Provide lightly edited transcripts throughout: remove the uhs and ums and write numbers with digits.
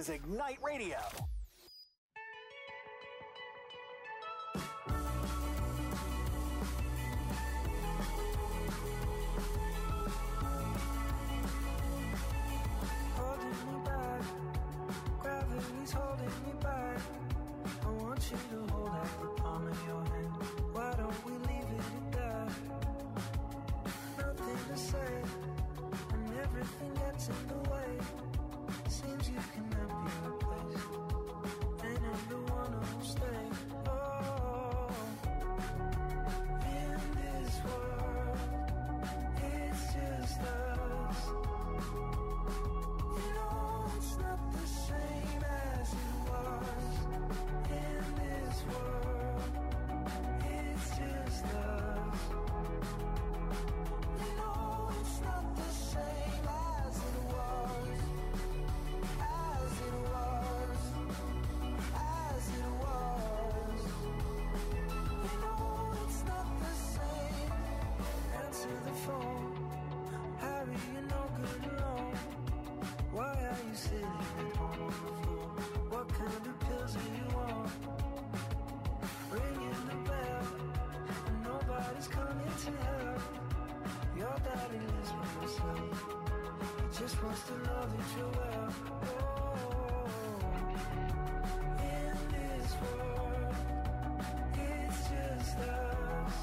is Ignite Radio. Holding me back, gravity's holding me back. I want you to hold out the palm of your hand. Why don't we leave it at that? Nothing to say, and everything gets in the way. Seems you cannot be replaced, and I'm the one who'll stay. Oh, in this world, it's just us. You know it's not the same as it was. In this world, it's just us. You know it's not the same as it was. As it was. As it was. You know it's not the same. Answer the phone. Harry, you're no good alone. Why are you sitting at home on the floor? What kind of pills are you on? Ringing the bell, and nobody's coming to help. Your daddy lives by himself. He just wants to know that you're well. Oh, in this world, it's just us.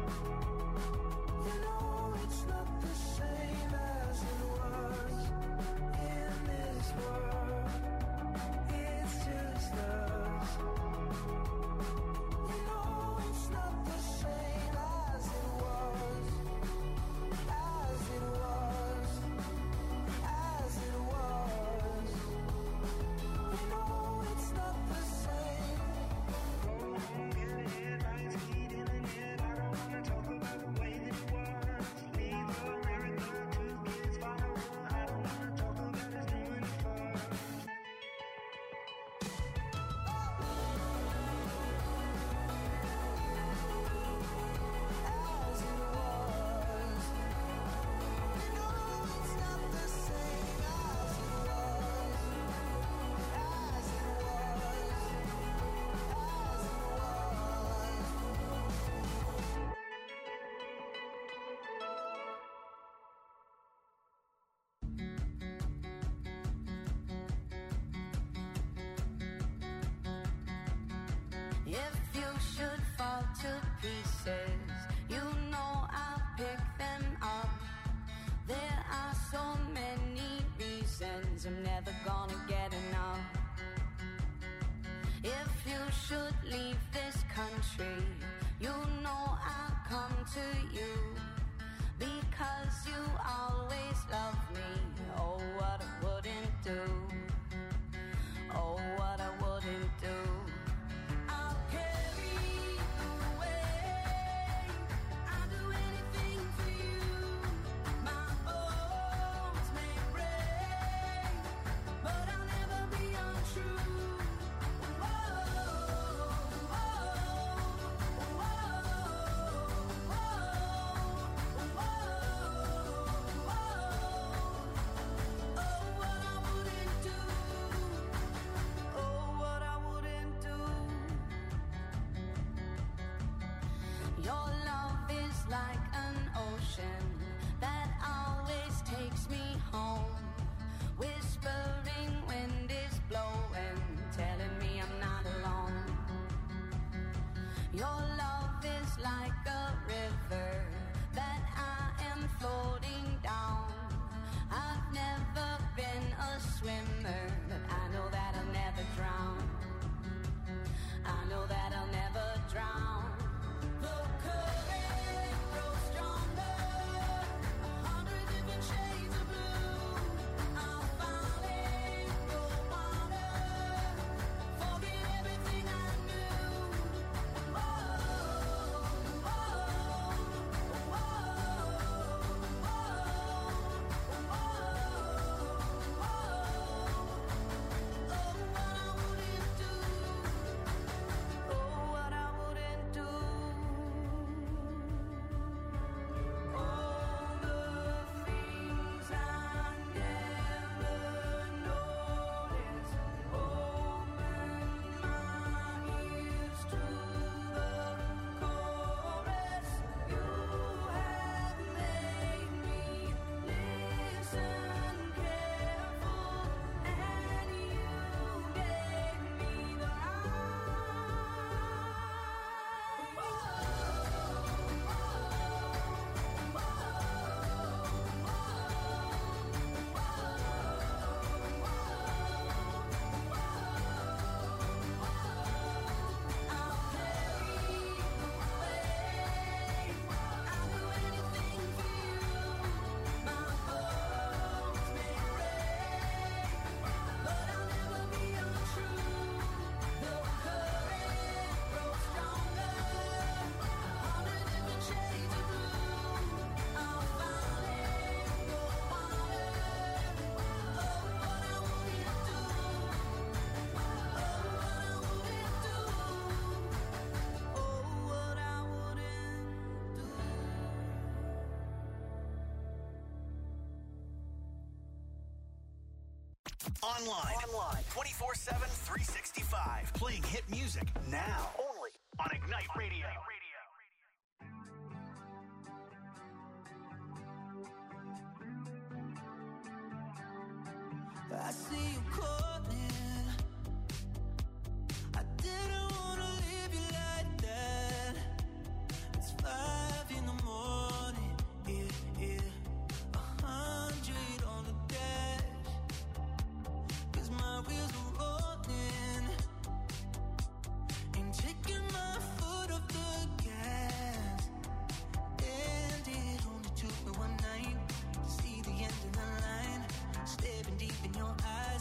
You know it's not the same as it was. In this world, it's just us. You know it's not the same as it was. As it was. As it was. You know it's not the same. Get it, lights heating in it. I don't wanna talk about the way that it was. Leave America, 2 kids follow her. I don't wanna talk about us doing it first. As it was. You know it's not the same as it was. As it was. As it If you should fall to pieces, you know I'll pick them up. There are so many reasons I'm never gonna get enough. If you should leave this country, you know I'll come to you, because you always love me. Oh, what I wouldn't do. Oh, what I wouldn't do. I'll carry you away. I'll do anything for you. My bones may break, but I'll never be untrue. Whoa, whoa, whoa, whoa, Online. 24/7, 365. Playing hit music now. Only on Ignite Radio. I see you calling. I didn't wanna leave you like that. It's 5 in the morning. Yeah. 100 on the dash. 'Cause my wheels are rolling. Ain't taking my foot off the gas. And it only took me one night to see the end of the line. Staring deep in your eyes.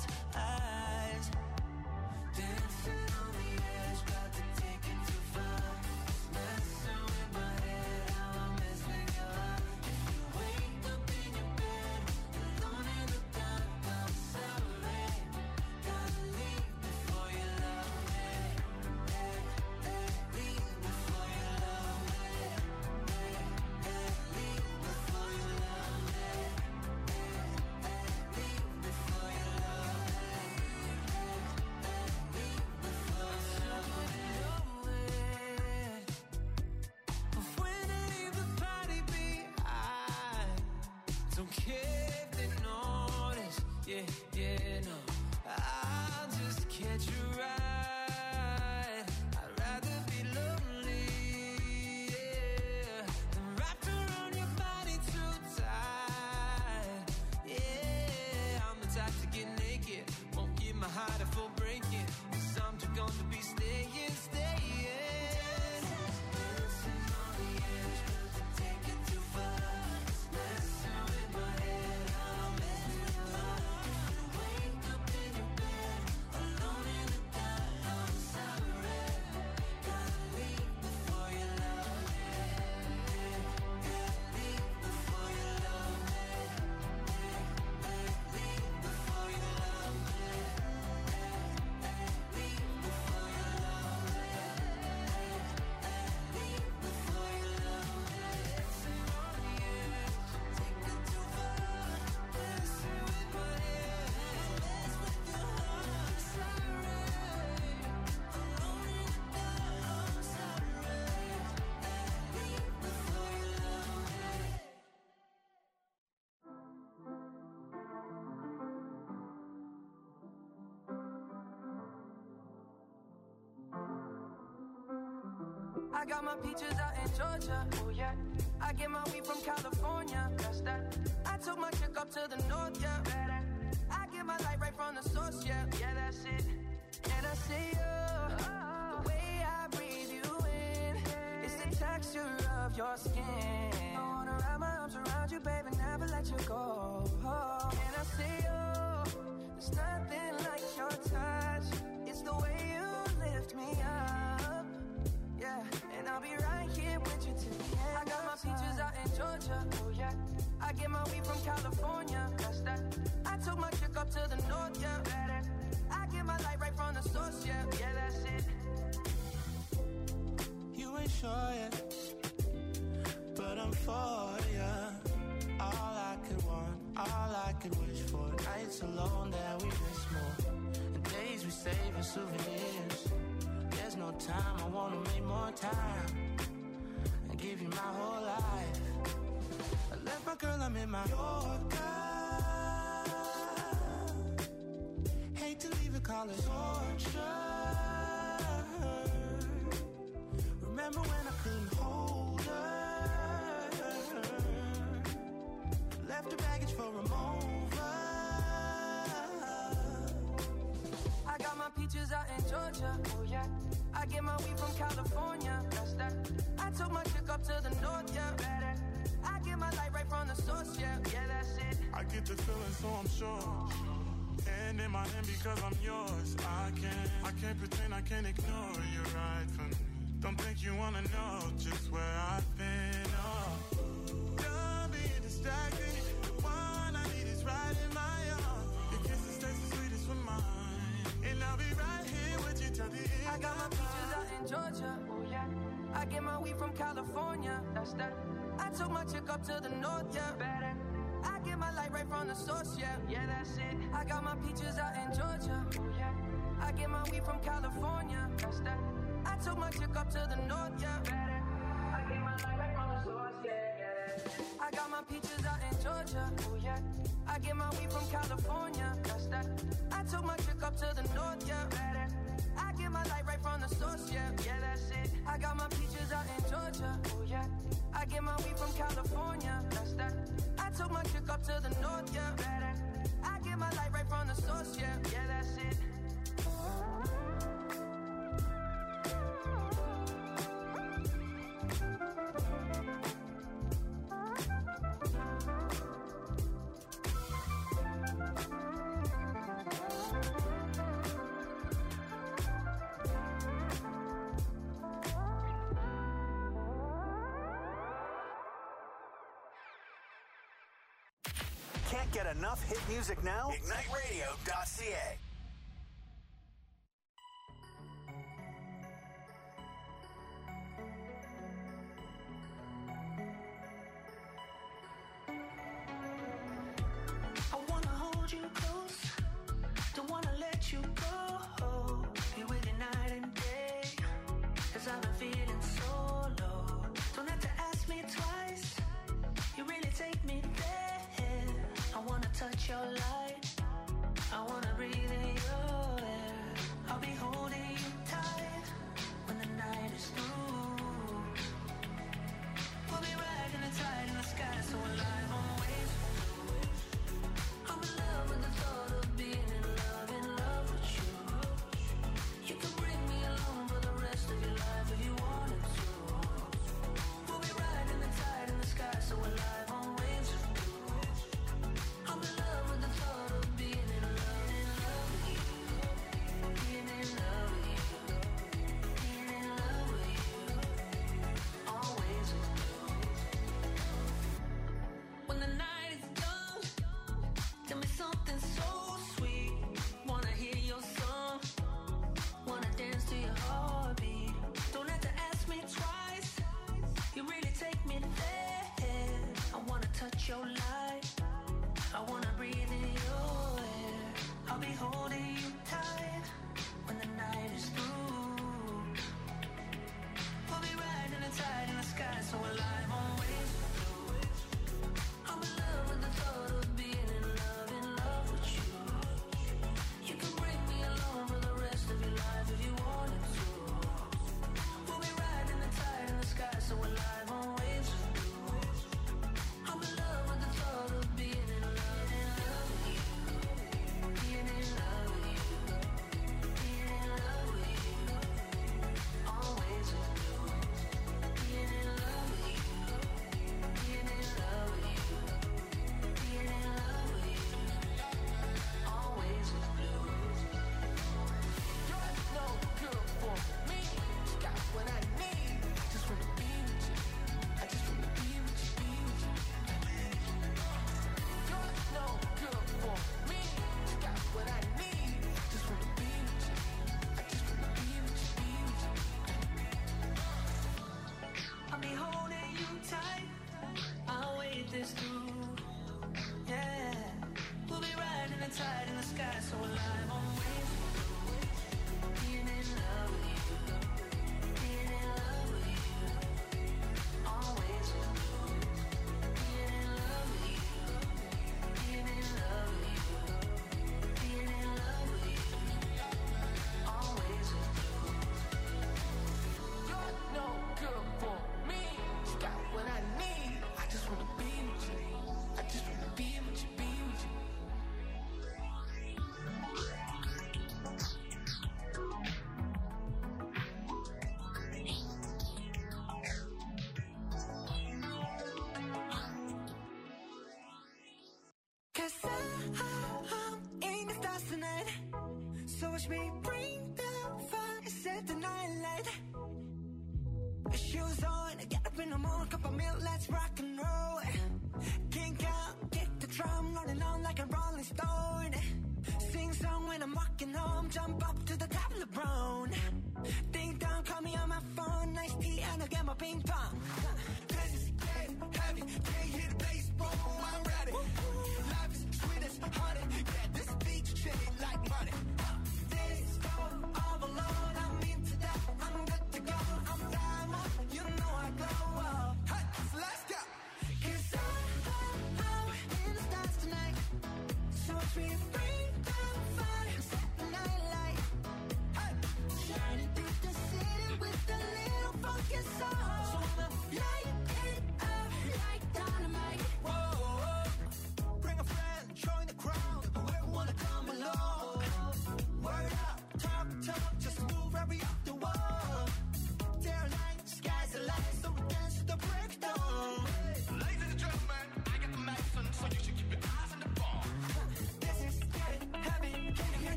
Dancing on the edge, got to take it too far. Messing with my head, how I mess with your heart. If you wake up in your bed, alone in the dark, I'm sorry. Gotta leave before you love me. Leave before you love me. Leave before you love me. Leave before you love me. Leave before you love me. But when I leave the party behind, don't care if they notice. Yeah, no. I'll just catch you right. I'd rather be lonely, yeah, than wrapped around your body too tight. Yeah, I'm the type to get naked, won't give my heart a full breaking. 'Cause I'm too gonna be staying. Dancing on the edge, but to take it too far. Messing with my head, I'm messing with your heart. If you wake up in your bed, alone in the dark, I'm sorry. Gotta leave before you love me. Leave before you love me. Leave before you love me. Leave before you love me. Leave before you love me. Dancing on the edge, take it too far. Messing with my head, mess with your heart. Sorry, alone in the dark, I'm sorry. Leave before you love me. I got my peaches out in Georgia, oh yeah. I get my weed from California, that's that. I took my chick up to the north, yeah. I get my light right from the source, yeah. Yeah, that's it. And I see you, the way I breathe you in, it's the texture of your skin. I wanna wrap my arms around you, baby, never let you go. And I see you, there's nothing like your touch. It's the way you lift me up. Yeah, and I'll be right here with you till the end. I got my peaches out in Georgia, oh yeah. I get my weed from California, that's that. I took my chick up to the north, yeah. I get my light right from the source, yeah. Yeah, that's it. You ain't sure yet, but I'm for ya. All I could want, all I could wish for. Nights alone that we miss more, and days we save as souvenirs. There's no time, I wanna make more time and give you my whole life. I left my girl, I'm in my Yorker. Hate to leave it, call it torture. Remember when I couldn't hold her? Left her baggage for a mover. I got my peaches out in Georgia, oh yeah. I get my weed from California, that's that. I took my chick up to the north, yeah. I get my light right from the source, yeah. Yeah, that's it. I get the feeling, so I'm sure. And in my hand because I'm yours. I can't pretend, I can't ignore you right from me. Don't think you wanna know just where I've been. Oh, don't be distracted. The one I need is right in my arms. Your kisses taste the sweetest with mine, and I'll be right here with you till the end. I got my peaches out in Georgia, oh yeah. I get my weed from California, that's that. I took my chick up to the north, yeah. I get my light right from the source, yeah. Yeah, that's it. I got my peaches out in Georgia. Oh, yeah. I get my weed from California. That's that. I took my chick up to the north, yeah. Better. I get my light right from the source, yeah. I got my peaches out in Georgia. Oh, yeah. I get my weed from California. That's that. I took my chick up to the north, yeah. Better. I get my light right from the source, yeah. Yeah, that's it. I got my peaches out in Georgia. Oh, yeah. I get my weed from California. That's that. I took my chick up to the north, yeah. Better. I get my light right from the source, yeah. Yeah, that's it. Can't get enough hit music now? IgniteRadio.ca. I wanna hold you close, don't wanna let you go. Be with you night and day, 'cause I've been feeling so low. Don't have to ask me twice, you really take me there. I wanna touch your light, I wanna breathe in your air. I'll be holding you tight when the night is through. We'll be riding the tide in the sky, so alive on waves. I'm in love with the thought of being in love with you. You can bring me along for the rest of your life if you wanted to. We'll be riding the tide in the sky, so alive on waves. I'm in love with the thought of being in love with you. Being in love with you. Being in love with you. Always with you. When the night is done, tell me something so sweet. Wanna hear your song, wanna dance to your heartbeat. Don't have to ask me twice, you really take me there. I wanna touch your light, I wanna breathe in your air. I'll be holding you tight when the night is through. We'll be riding the tide in the sky, so alive on waves. I'm in love with the thought of being in love with you. You can bring me along for the rest of your life if you wanted to. We'll be riding the tide in the sky, so alive on waves. I'm in love with the thought of being in love with you. Being in love with you. Being in love with you. Always with you. Being in love with you. Being in love with you. Being in love with you. Always with you. You're no good for me. You got what I need. Just wanna be with you. I just wanna be with you. Be with you. You're no good for me. You got what I need. Just wanna be with you. I just wanna be with you. Be with you. I'll be holding you tight. I'll wait this through. Yeah. We'll be riding the tide in the sky, so alive on waves. Being in love with you. Being in love with you. Always with you. Being in love with you. Being in love with you. Being in love with you. Always with you. You're no good for me. You got what I need. I just wanna be with you. I just wanna be with you. Be with you. Cause I'm in the stars tonight. So watch me bring the fire, set the night light. Shoes on, get up in the morning, cup of milk, let's rock and roll. Kink out, kick the drum, rolling on like a rolling stone. Sing song when I'm walking home, jump up to the top of the brown. Ding dong, call me on my phone, nice tea and I'll get my ping pong. This is getting heavy, can't hit the bass, boom, I'm ready.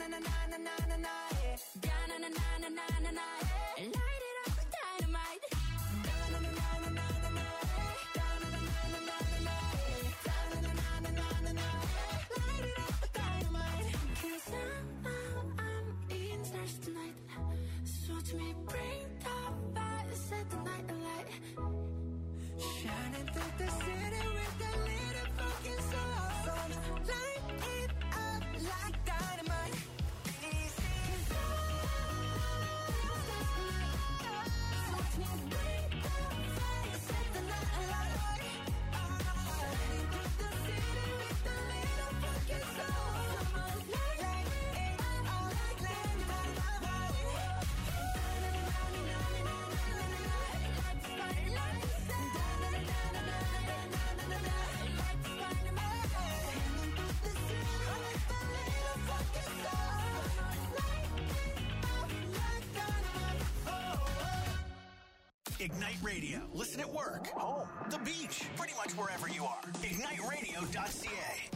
na na na na na na na, yeah. Da na na na na na na na, yeah. Light it up with dynamite. Da na na na na na na na, da na na na na na na, da na na na na na na, light it up with dynamite. 'Cause somehow I'm in search tonight. So to me, bring the fire, set the night alight. Shining through the city with a little fucking sun. Light it up like dynamite. Easy. So to me, bring the fire, set the night alight. Shining through the city with a little fucking sun. Light it up like dynamite. Ignite Radio. Listen at work, home, the beach, pretty much wherever you are. IgniteRadio.ca.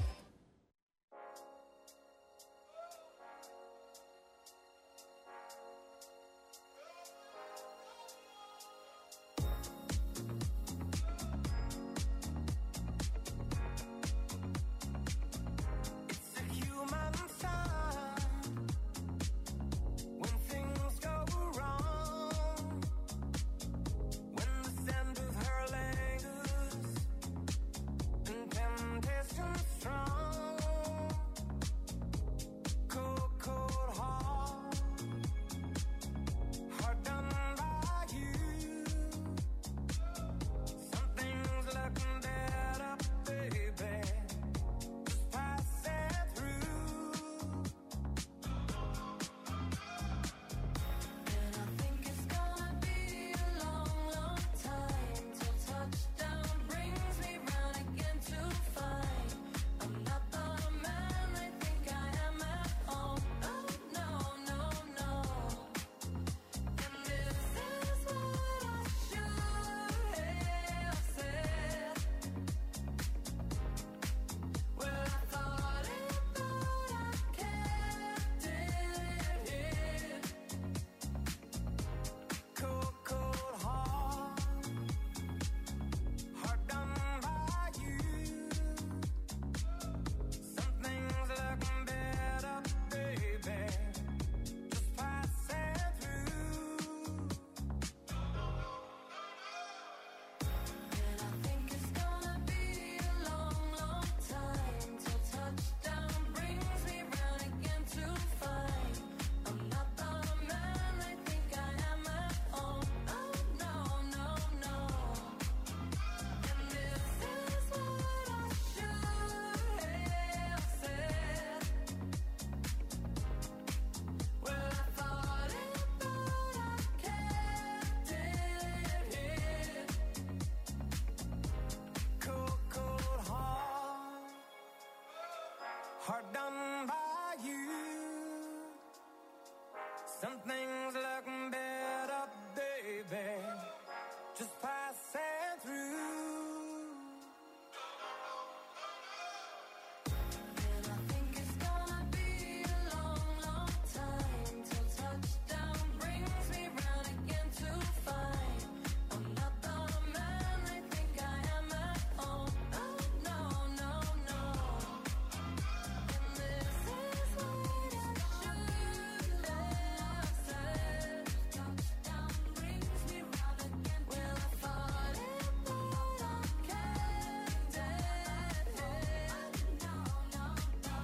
It's a human sign when things go wrong, when the scent of her lingers and temptation strong. Cold, cold heart done by you. Something's looking better, baby. Just pass it through. And I think it's gonna be a long, long time till touchdown brings me round again to find I'm not the man they think I am at home. Oh no, no, no. And this is what I should have said. Well, I thought it, but I kept it hid. Cold, cold heart done by you. Something's looking better, baby. Just pass it through. And I think it's gonna be a long, long time till touchdown brings me round again to find I'm not the man they think I am at home. Oh no, no, no. And this is what I should have said. Well, I thought it, but I kept it hid. Cold, cold heart done by you. Something's looking better, baby. Just pass it through. And I think it's gonna be a long, long time till touchdown brings me round again to find I'm not the man they think I am at home. Oh no, no, no. And this is what I should have said. Touchdown brings me round again. Well, I thought it, but I kept it hid. No, no, no.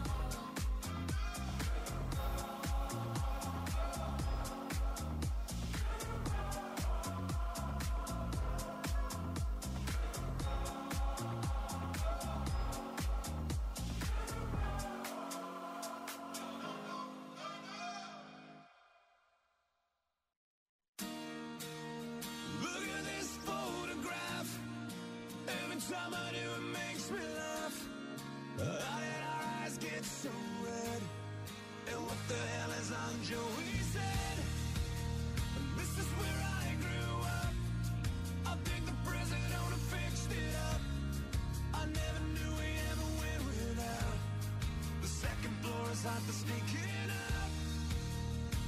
Look at this photograph. Every time I do, it makes me laugh. How did our eyes get so red? And what the hell is on Joey's head? This is where I grew up. I think the president owner fixed it up. I never knew we ever went without. The second floor is hot for sneaking up.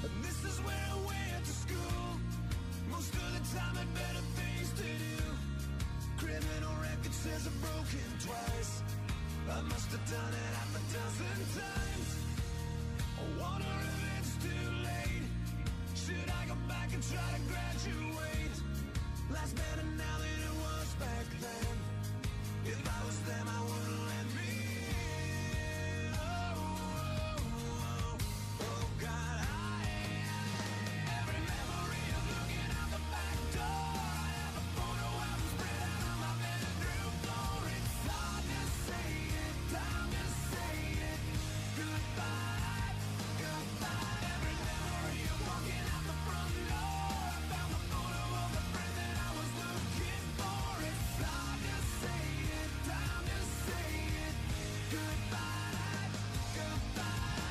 And this is where I went to school. Most of the time had better things to do. Criminal record says I've broken twice. I must have done it half a dozen times. I wonder if it's too late. Should I go back and try to graduate? Life's better now than it was back then. If I was them, I wouldn't let me in. Oh, oh, oh, oh God, every memory of looking out the back door. I have a photo album spread out on my bedroom floor. It's hard to say it, time to say it. Goodbye, goodbye. Every memory of walking out the front door. I found the photo of the friend that I was looking for. It's hard to say it, time to say it. Goodbye, goodbye.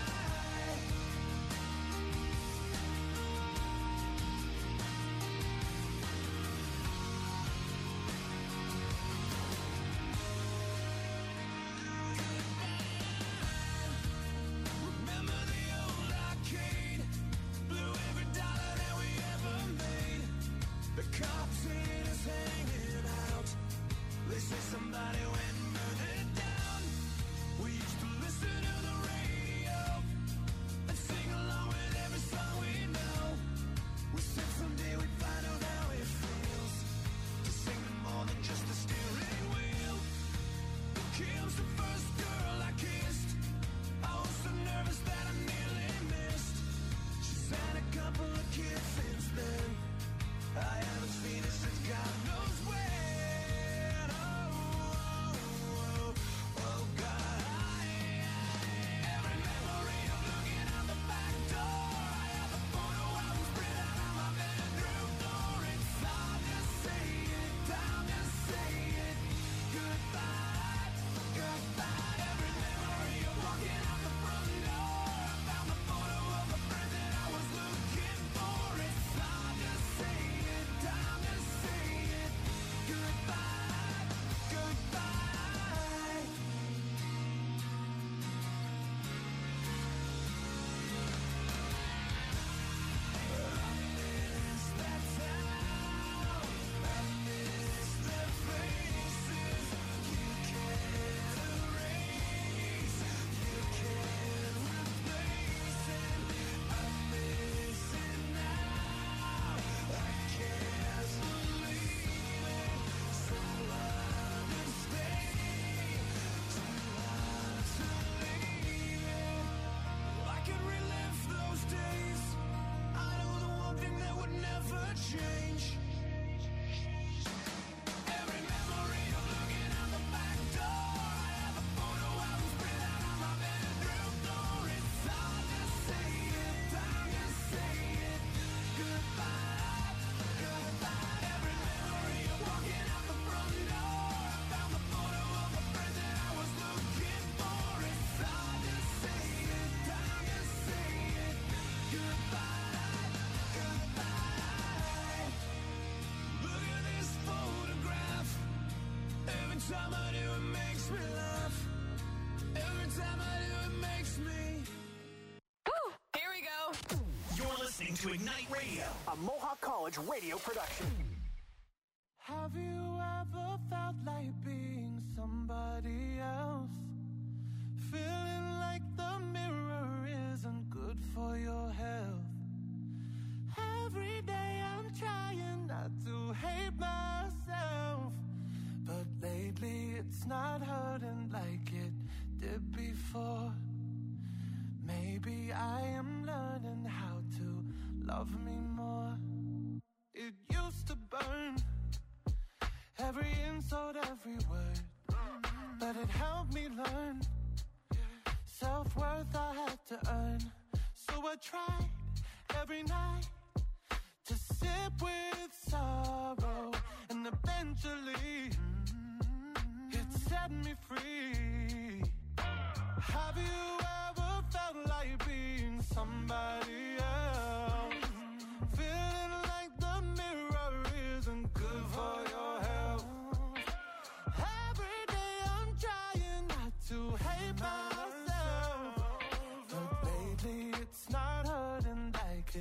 Remember the old arcade? Blew every dollar that we ever made. The cops seen us hanging out. They say somebody went and burned it down. We used to listen to the radio and sing along with every song we know. We said someday we'd find out how it feels to sing to more than just a steering wheel. Kim's the first girl I kissed. I was so nervous that I nearly missed. She's had a couple of kids since then. I haven't seen her since God knows when. Oh, oh, oh, oh God. Every memory of looking out the back door. I have a photo album spread out on my bedroom floor. It's hard to say it, time to say it. Goodbye, goodbye. Every memory of walking out the front door. I found the photo of a friend that I was looking for. It's hard to say it, time to say it. Goodbye, goodbye. I miss that town. I miss the faces you can't erase. You can't replace it. I miss it now. I can't believe it. So hard to stay. Too hard to leave it. I could relive those days. I know the one thing that would never change. Every memory of looking out the back door. I have a photo album spread out on my bedroom floor. It's hard to say it, time to say it. Goodbye, goodbye. Every memory of walking out the front door. I found the photo of a friend that I was looking for. It's hard to say it, time to say it. Goodbye, goodbye. Look at this photograph. Every time I do, it makes me laugh. Every time I do, it makes me. Here we go. You're listening to Ignite Radio, a Mohawk College radio production. Have you ever felt like being somebody else? Feeling like the mirror isn't good for your health. Every day I'm trying not to hate myself, but lately it's not hurting like it did before. Maybe I am learning how to love me more. It used to burn, every insult, every word, but it helped me learn. Self-worth I had to earn, so I tried every night to sit with sorrow, and eventually it set me free. Have you ever felt like being somebody else? Feeling like the mirror isn't good for your health. Every day I'm trying not to hate myself, but lately it's not hurting like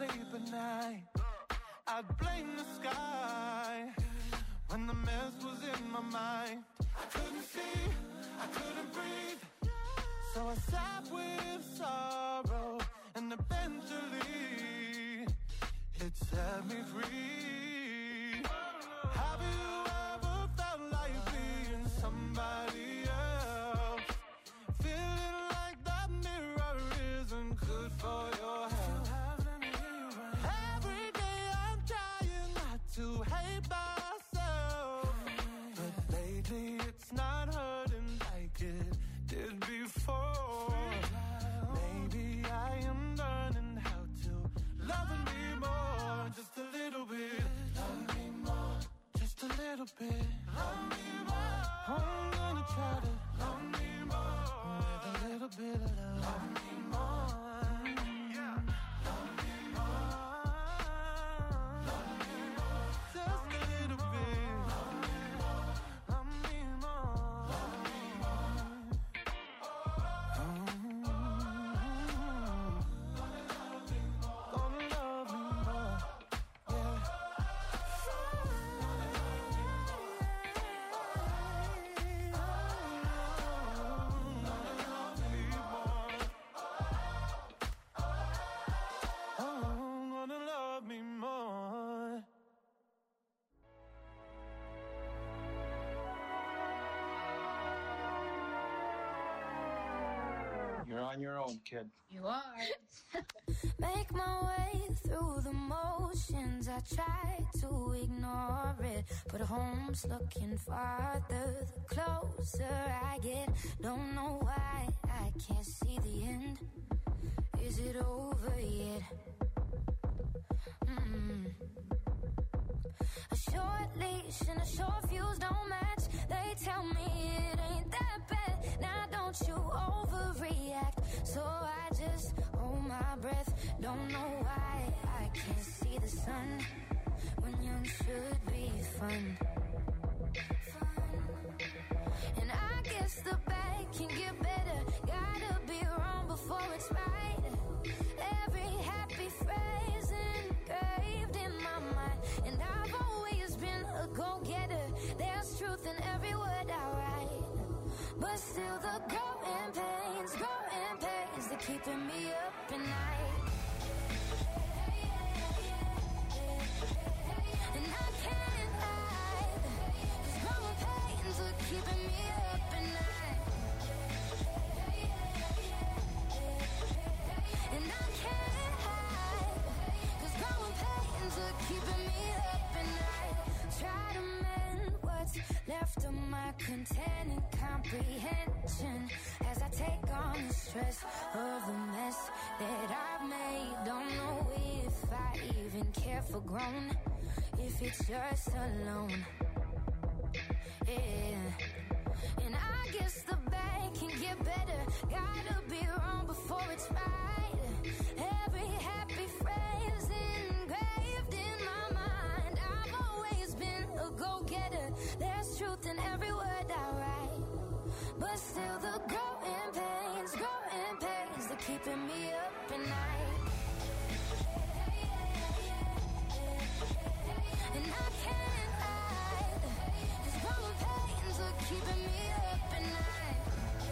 sleep at night. I'd blame the sky when the mess was in my mind. I couldn't see, I couldn't breathe, so I sat with sorrow, and eventually it set me free. Have you ever felt like being somebody else? Feeling like that mirror isn't good for your health. Every day I'm trying not to hate myself, but lately it's not hurting like it did before. Maybe I am learning how to love me more, just a little bit. Love me more, just a little bit. Love me more. I'm gonna try to love me more with a little bit of love. Love me more. Yeah. Love me more. Love me more. Just a little bit. Love me more. Love me more. Love me more. Gonna love me more. Yeah. Gonna love me more. You're on your own, kid. You are. Make my way through the motions. I try to ignore it, but home's looking farther the closer I get. Don't know why I can't see the end. Is it over yet? A short leash and a short fuse don't match. They tell me it ain't that bad. Now don't you overreact. So I just hold my breath. Don't know why I can't see the sun when young should be fun. And I guess the bad can get better. Gotta be wrong before it's right. Every happy phrase engraved in my mind. And I've always been a go-getter. There's truth in every word I write. But still the growing pains, they're keeping me up at night. And I can't hide, 'cause growing pains are keeping me up at night. And I can't hide, 'cause growing pains are keeping me up at night. Try to mend what's left of my contented comprehension as I take on the stress of the mess that I've made. Don't know if I even care for grown, if it's just alone. Yeah. And I guess the bad can get better. Gotta be wrong before it's right. Every happy phrase engraved in my mind. I've always been a go-getter. There's truth in every word I write. But still the growing pains, they're keeping me up at night. And I can't hide, 'cause growing pains are keeping me up at night.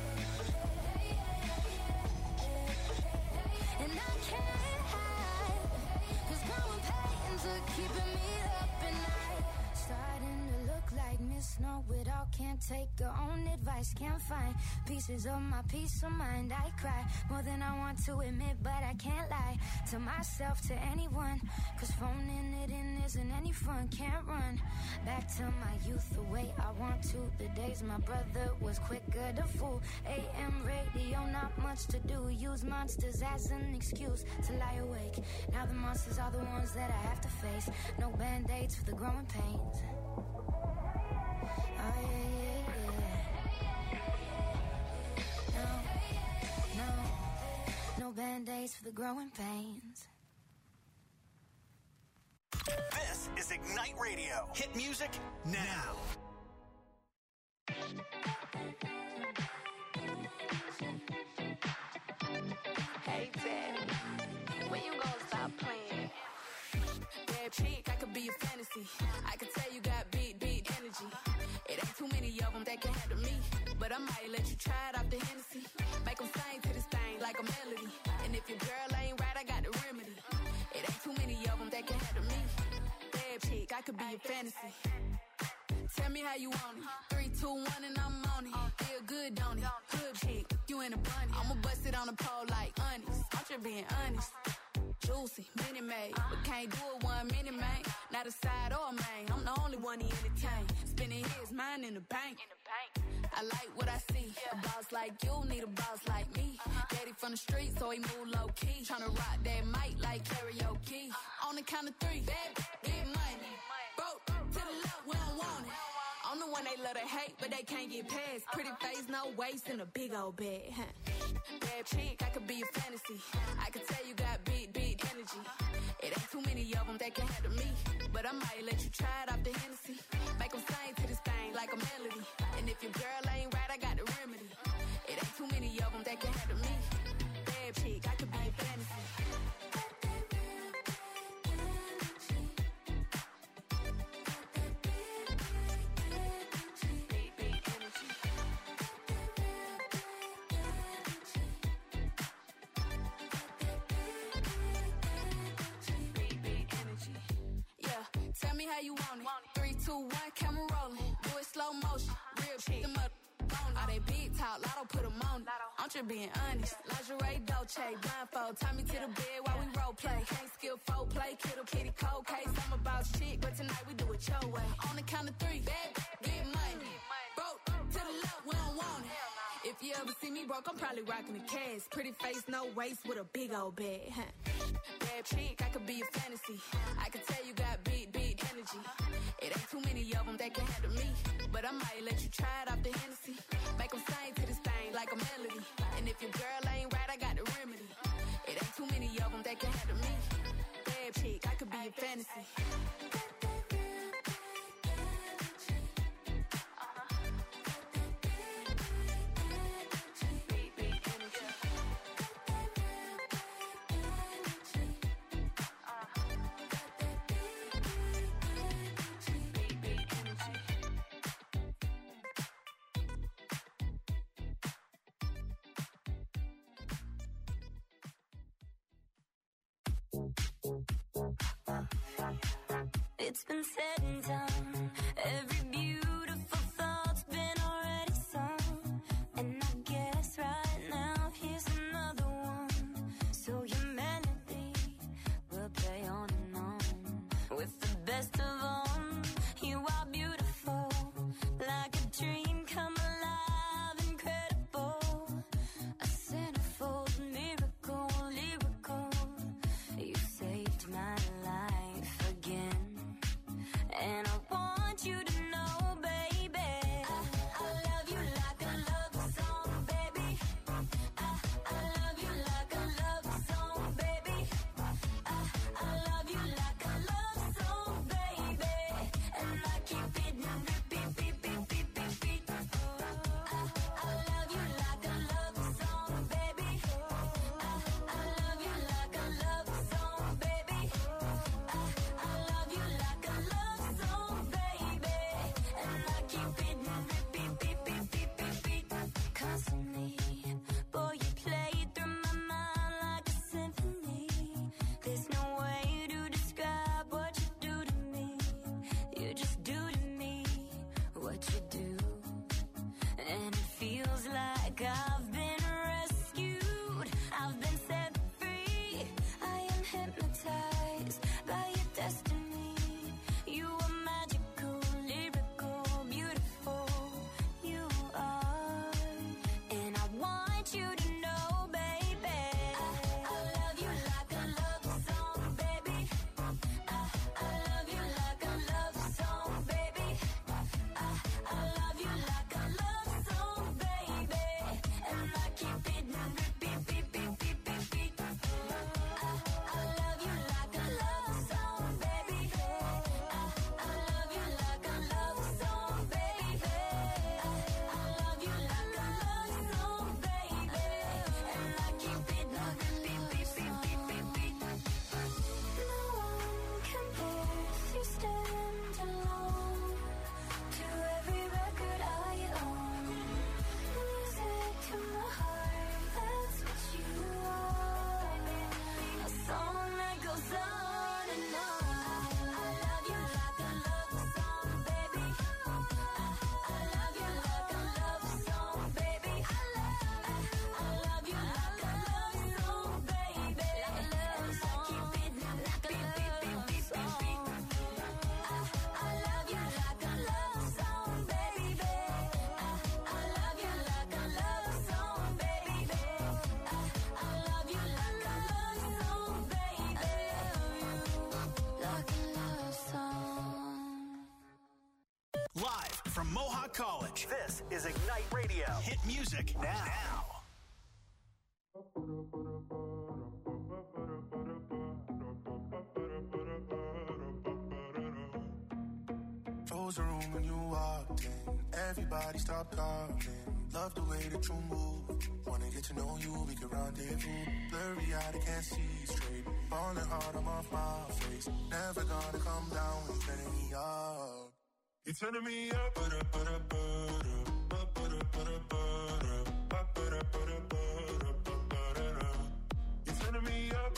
And I can't hide, 'cause growing pains are keeping me up at night. Starting to look like Miss Know-It-All. Can't take her own advice. Can't find pieces of my peace of mind. I cry more than I want to admit, but I can't lie to myself, to anyone. 'Cause phoning it in isn't any fun. Can't run back to my youth the way I want to. The days my brother was quicker to fool. AM radio, not much to do. Use monsters as an excuse to lie awake. Now the monsters are the ones that I have to face. No band-aids for the growing pains. Oh yeah, yeah. No band-aids for the growing pains. This is Ignite Radio. Hit music now. Hey, Daddy, when you gonna stop playing Bad chick, I could be a fantasy. I could tell you got big energy. It ain't too many of them that can handle me. But I might let you try it off the Hennessy. Make them sing to this thing like a melody. And if your girl ain't right, I got the remedy. It ain't too many of them that can handle me. Bad chick, I could be a fantasy. Tell me how you want it. 3, 2, 1 and I'm on it. Feel good, don't it? Hood chick, you in a bunny. I'ma bust it on the pole like honest. I'm just being honest. Juicy, mini made, but can't do it 1 minute, man. Not a side or a main. I'm the only one he entertain. Spending his mind in the bank. I like what I see. A boss like you need a boss like me. Daddy from the street, so he move low key. Tryna rock that mic like karaoke. On the count of 3, bad, get money. Broke to the left, we don't want it. I'm the one they love to hate, but they can't get past. Pretty face, no waist, and a big old bag. Bad chick, I could be a fantasy. I could tell you got big energy. It ain't too many of them that can handle me. But I might let you try it off the Hennessy. Make them sing to this thing like a melody. And if your girl ain't right, I got the remedy. It ain't too many of them that can handle me. Bad chick, I could be a fantasy. Tell me how you want it. 3, 2, 1, camera rolling. Do it slow motion. Real chick. Them up all they big talk, Lotto put them on it. I'm just being honest. Lingerie, Dolce, blindfold. Tie me to the bed while we role play. Can't skill folk play. Kiddo, kitty, cold case. I'm about chick, but tonight we do it your way. On the count of 3, bad, get money. Broke to the left, we don't want it. If you ever see me broke, I'm probably rocking the cash. Pretty face, no waist, with a big old bag. Bad chick, I could be a fantasy. I could tell you got big energy. It ain't too many of them that can handle me. But I might let you try it off the Hennessy. Make them sing to this thing like a melody. And if your girl ain't right, I got the remedy. It ain't too many of them that can handle me. Bad chick, I could be a fantasy. It's been said and done. Every beautiful thought's been already sung. And I guess right now here's another one. So your melody will play on and on. With the best of them, you are beautiful. Like a dream come alive, incredible. A centerfold miracle, lyrical. You saved my life again. And I want you to know, baby, I love you like a love song, baby. I love you like a love song, baby. I love you like a love song, baby. And I keep it repeat, beat, beat, beat, beat, beat. I love you like a love song, baby. I love you like a love song, baby. I love you like a love song, baby. And I keep it repeat, beat, beat, beat, beat, beat. Constantly, boy, you play through my mind like a symphony. There's no way to describe what you do to me. You just do to me what you do. And it feels like I've been rescued. I've been set free. I am hypnotized by your destiny. You are magical, lyrical, beautiful. You are. And I want you to know, baby, I love you like a love song, baby. I love you like a love song, baby. I love you like a love song, baby. Live from Mohawk College, this is Ignite Radio. Hit music now. Close the room when you walked in. Everybody stop talking. Love the way that you move. Wanna get to know you, we can rendezvous. Blurry eyed, I can't see straight. Falling hard, I'm off my face. Never gonna come down when you're turning me up. You're turning me up, You're turning me up,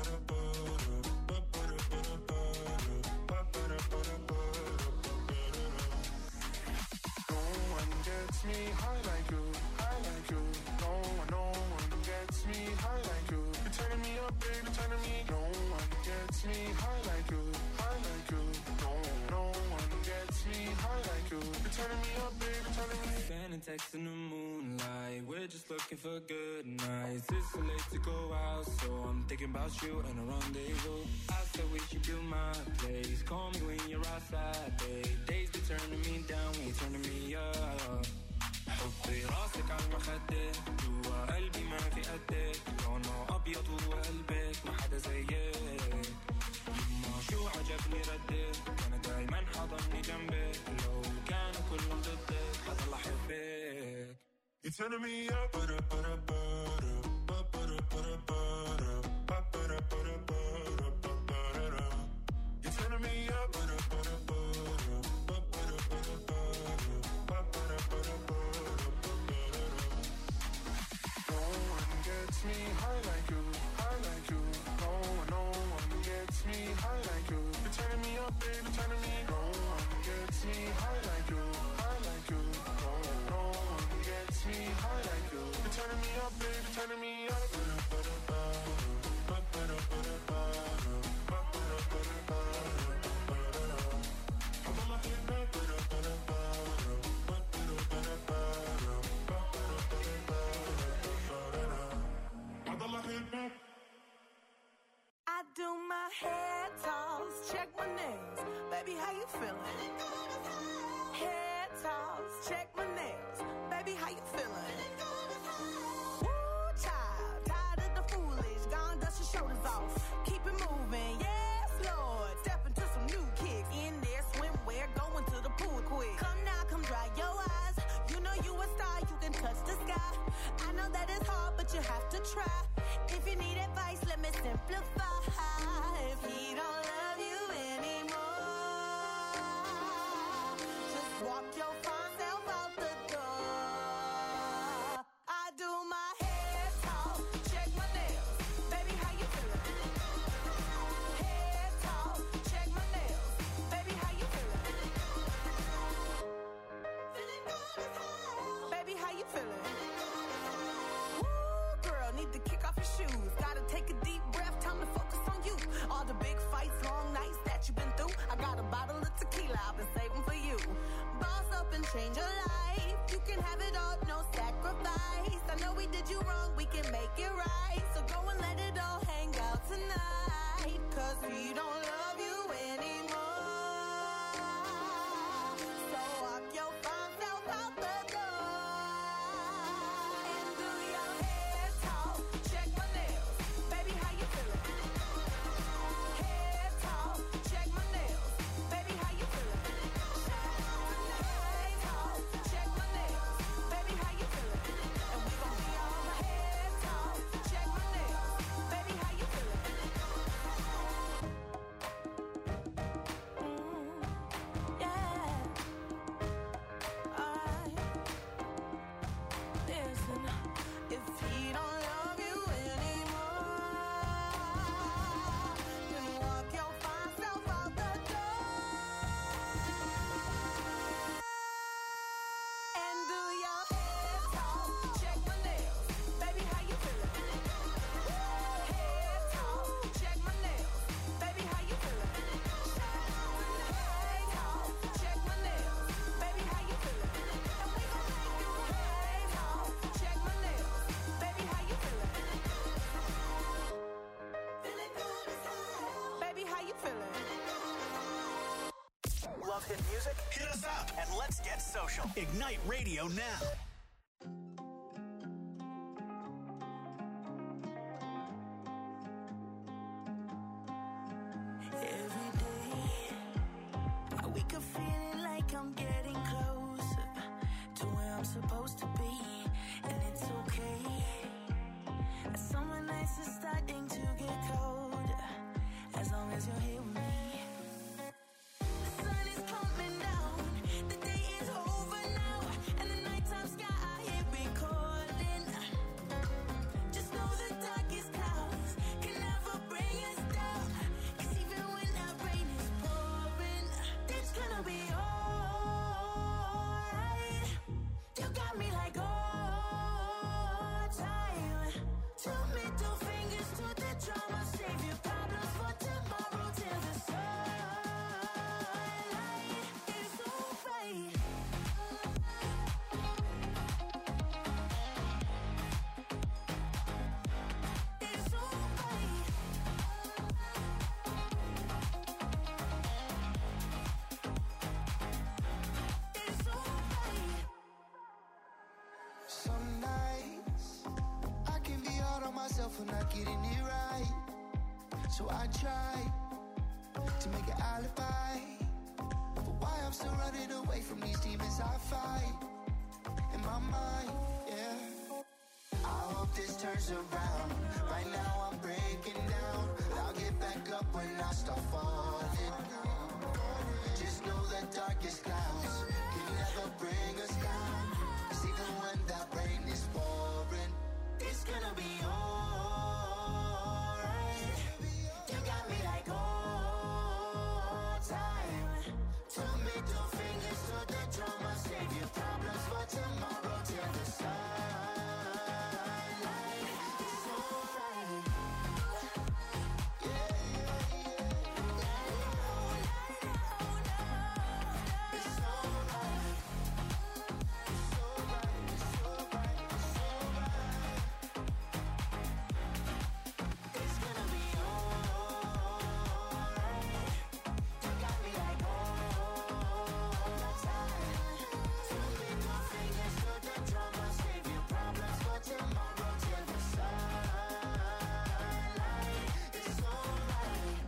No one gets me high like you, high like you. No one gets me high like you. You're turning me up, baby, turning me. No one gets me high like you, high like you. No one gets me high like you. You're turning me up, baby, turning me. Sending texts in the moonlight. We're just looking for good nights. It's too late to go out, so I'm thinking about you and a rendezvous. I said we should do my place. Call me when you're outside, babe. Days be turning me down, when you're turning me up. حطي راسك على المخدة جوا قلبي ما في قدك لونه أبيض وقلبك ما حدا زيك يما شو عجبني ردك أنا دايما حضني جنبك لو كانوا كلهم ضدك حضل أحبك You're turning me up, You're turning me up, No one gets me high like you, high like you. No one gets me high like you. You're turning me up, baby, turning me. No one gets me high like you, high like you. No one gets me high like you. You're turning me up, baby, turning me up. I do my hair toss, check my nails. Baby, how you feeling? Hair toss, check my nails. Baby, how you feeling? Woo, child, tired of the foolish. Gone, dust your shoulders off. Keep it moving, yes, Lord. Step into some new kicks. In there, swimwear, going to the pool quick. Come now, come dry your eyes. You know you a star, you can touch the sky. I know that it's hard, but you have to try. If you need advice, let me simplify. If he don't love you anymore, just walk your fine self out the door. I do my hair talk, check my nails. Baby, how you feeling? Hair talk, check my nails. Baby, how you feeling? Feeling good as hell. Baby, how you feeling? Need to kick off your shoes. Gotta take a deep breath, time to focus on you. All the big fights, long nights that you've been through. I got a bottle of tequila I've been saving for you. Boss up and change your life. You can have it all, no sacrifice. I know we did you wrong, we can make it right. So go and let it all hang out tonight. Cause we don't love you anymore. So walk your fine self out the door. Love hit music? Hit us up at Let's get social. Ignite Radio now. Every day, I wake up feeling like I'm getting closer to where I'm supposed to be, and it's okay. Summer nights are starting to get colder, as long as you're here with me. The sun is coming down, the day is over now, and the nighttime sky I hear it calling. Just know the darkest clouds can never bring us down, 'cause even when that rain is pouring, it's gonna be alright. You got me like all time. Two middle fingers to the drama, save your problems for tomorrow till the sunlight is alright. It's alright. It's alright. Some nights I can be hard on myself for not getting it right. So I try to make an alibi for why I'm still running away from these demons I fight in my mind, yeah. I hope this turns around. Right now I'm breaking down, but I'll get back up when I start falling. Just know the darkest clouds can never bring us down, 'cause even when that rain is pouring, it's gonna be alright. You got me like all time. Two middle fingers to the drama, save your problems for tomorrow till the sunlight is alright. Yeah, yeah, yeah. It's alright. It's alright. It's alright. It's alright. It's gonna be alright. You got me like all time. Two middle fingers to the drama, save your problems for tomorrow till the sunlight is alright.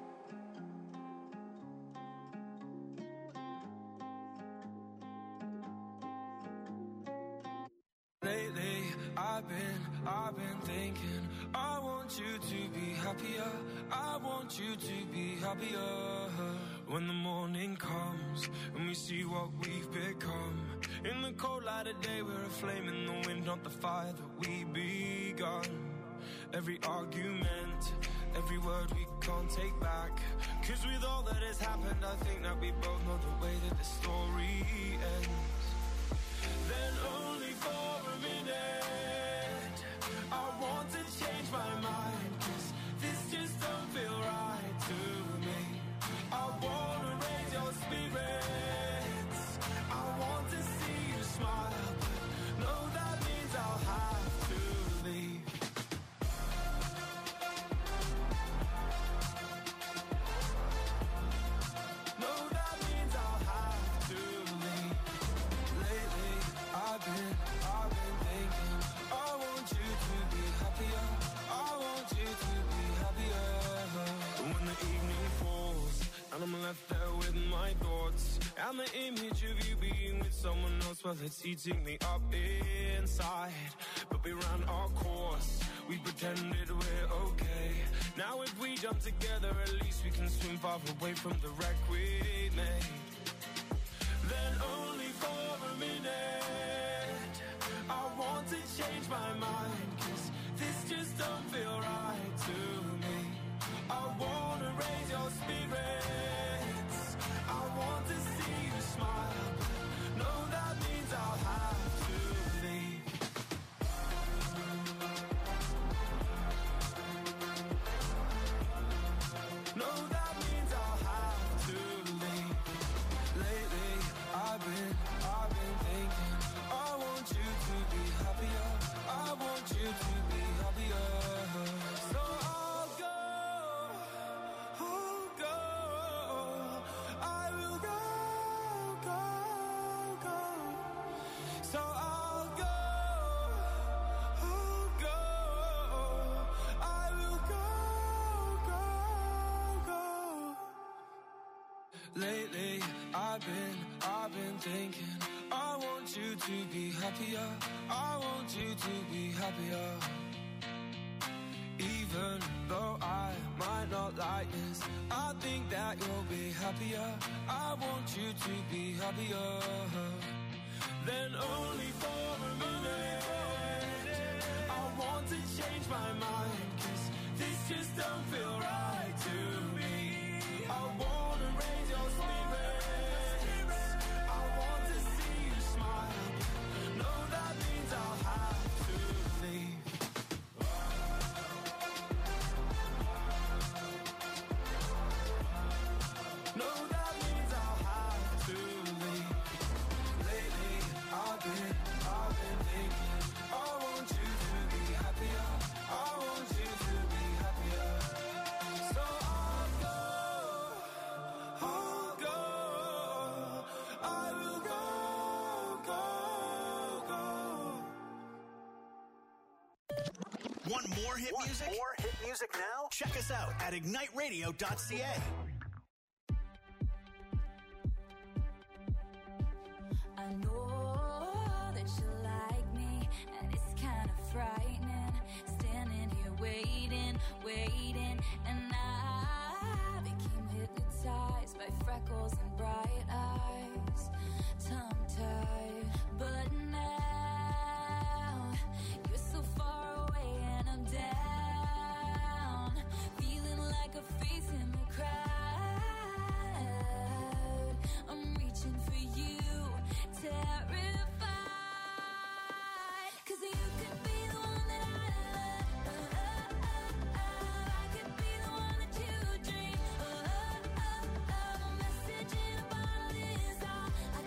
Lately, I've been thinking, I want you to be happier. I want you to be happier. When the morning comes and we see what we've become. In the cold light of day, we're a flame in the wind, not the fire that we begun. Every argument, every word we can't take back. 'Cause with all that has happened, I think that we both know the way that the story ends. Then only for a minute, I want to change my mind, 'cause this just don't feel right to me. I wanna raise your spirits, I want to see you smile, but no, that means I'll have to leave. No, that means I'll have to leave. Lately, I've been thinking, I want you to be happier. I want you to be happier. When the evening falls and I'm left there with my thoughts, and the image of you being with someone else, well, it's eating me up inside. But we ran our course, we pretended we're okay. Now if we jump together, at least we can swim far away from the wreck we made. Then only for a minute, I want to change my mind, 'cause this just don't feel right to me. I wanna raise your spirits, I want to see you smile, but no, that means I'll have to leave. No, that means I'll have to leave. Lately, I've been thinking, I want you to be happier. I want you to be happier. lately I've been thinking I want you to be happier, I want you to be happier. Even though I might not like this, I think that you'll be happier. I want you to be happier. Then only for a minute I want to change my mind, 'cause this just don't feel right to me. I wanna raise your spirits, I want to see you smile. No, that means I'll have to leave. No, that means I'll have to leave. Lately, I've been thinking I want you to be happier, I want you to be happier. So I'll go, I will go. Want more hit music? More hit music now? Check us out at igniteradio.ca. I know that you like me, and it's kind of frightening, standing here waiting, and I became hypnotized by freckles and bright eyes, tongue-tied, but now you're so far away and I'm down, feeling like a face in the crowd. I'm reaching for you, terrified, 'cause you could be the one that I love, I could be the one that you dream, a message in a bottle is all I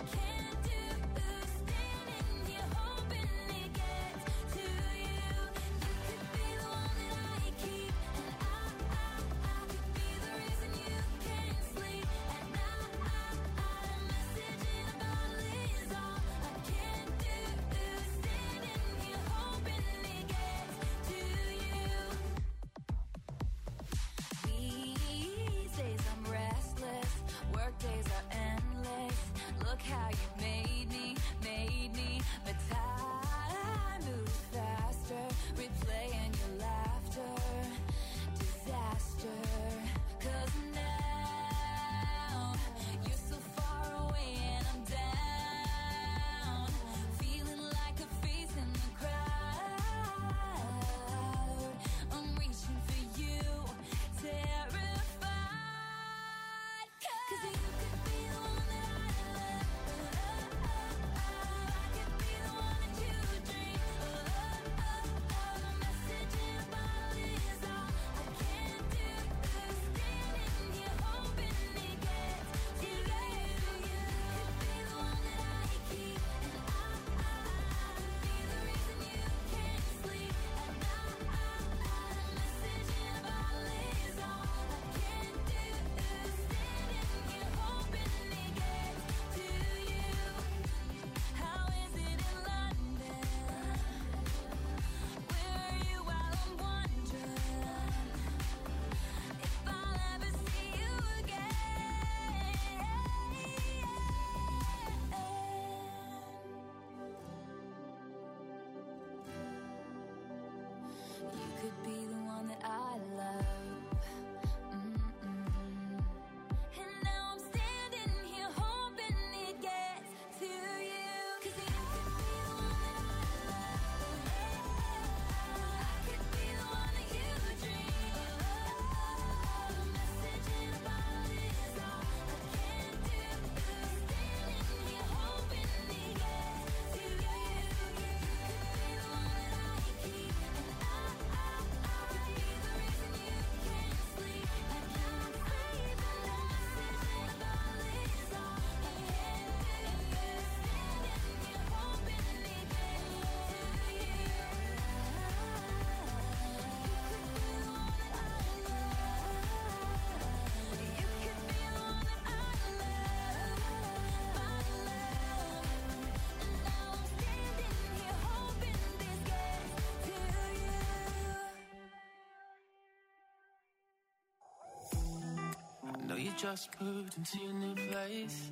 just moved into a new place,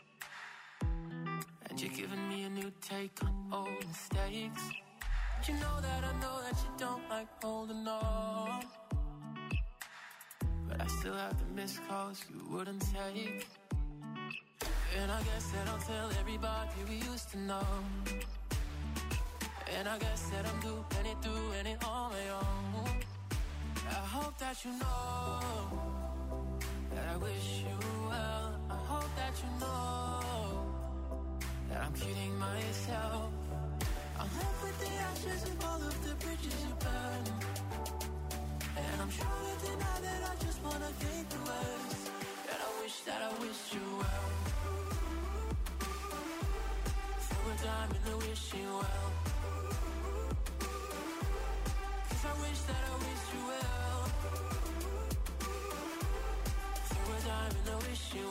and you're giving me a new take on old mistakes. You know that you don't like holding on, but I still have the missed calls you wouldn't take. And I guess that I'll tell everybody we used to know. And I guess that I'm doing it on my own. I hope that you know that I wish you well. I hope that you know that I'm kidding myself. I'm left with the ashes of all of the bridges you burned, and I'm trying to deny that I just wanna think the worst. And I wish you well. Throw a dime in the wishing well, 'cause I wish you well. Throw a dime in the wishing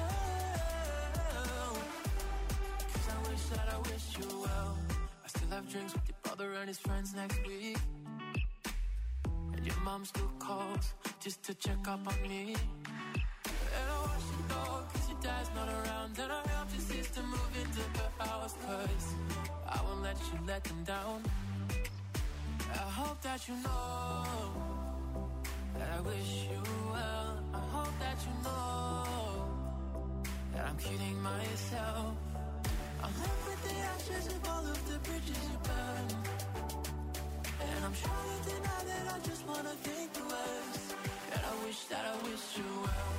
well, 'cause I wish you well. I still have drinks with your brother and his friends next week, and your mom still calls just to check up on me. And I watch you go 'cause your dad's not around, and I helped your sister move into her house 'cause I won't let you let them down. I hope that you know that I wish you well. I hope that you know that I'm kidding myself. I'm left with the ashes of all of the bridges you burned, and I'm trying to deny that I just wanna think the worst. And I wish you well.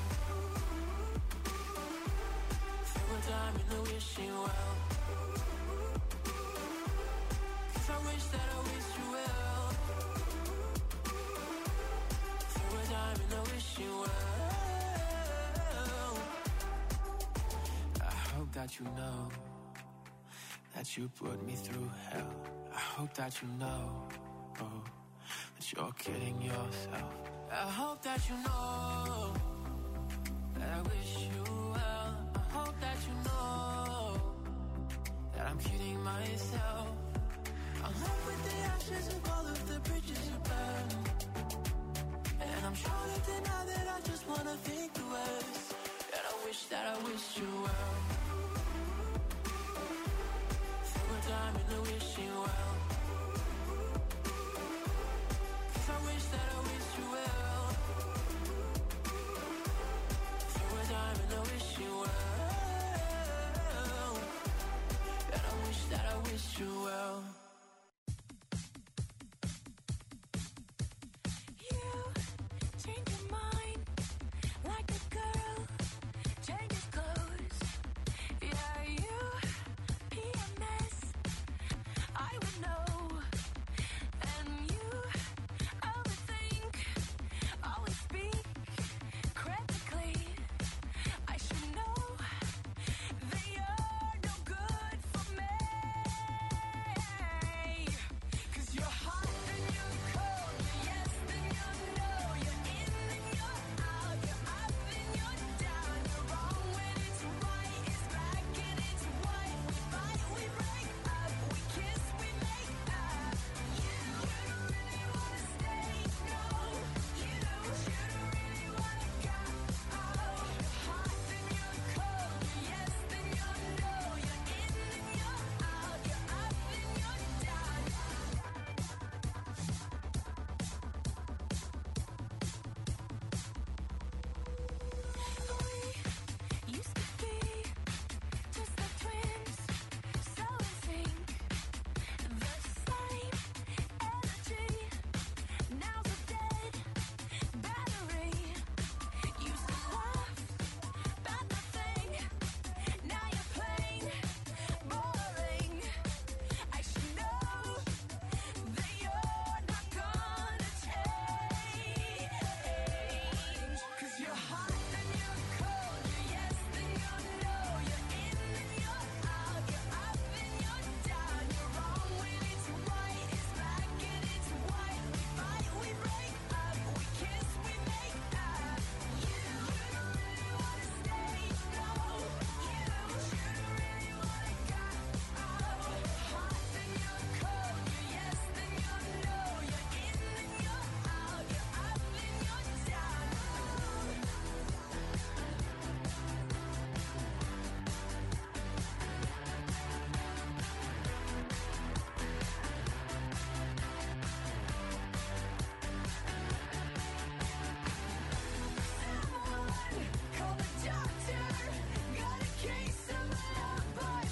Throw a dime in the wishing well, 'cause I wish you well. Throw a dime in the wishing well. I hope that you know that you put me through hell. I hope that you know, oh, that you're kidding yourself. I hope that you know that I wish you well. I hope that you know that I'm kidding myself. I'm left with the ashes of all of the bridges you burned, and I'm trying to deny that I just wanna think the worst. And I wish you